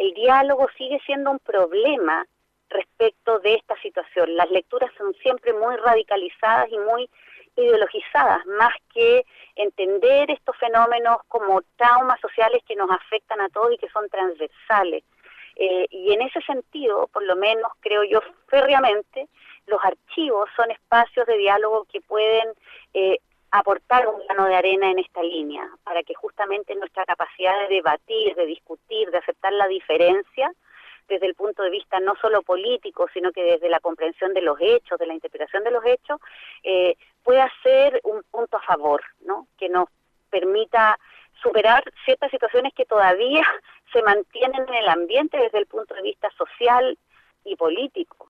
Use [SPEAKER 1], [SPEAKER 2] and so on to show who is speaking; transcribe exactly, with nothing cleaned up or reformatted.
[SPEAKER 1] el diálogo sigue siendo un problema respecto de esta situación. Las lecturas son siempre muy radicalizadas y muy ideologizadas, más que entender estos fenómenos como traumas sociales que nos afectan a todos y que son transversales. Eh, y en ese sentido, por lo menos creo yo férreamente, los archivos son espacios de diálogo que pueden eh, aportar un grano de arena en esta línea, para que justamente nuestra capacidad de debatir, de discutir, de aceptar la diferencia, desde el punto de vista no solo político, sino que desde la comprensión de los hechos, de la interpretación de los hechos, eh, pueda ser un punto a favor, ¿no? Que nos permita superar ciertas situaciones que todavía se mantienen en el ambiente desde el punto de vista social y político.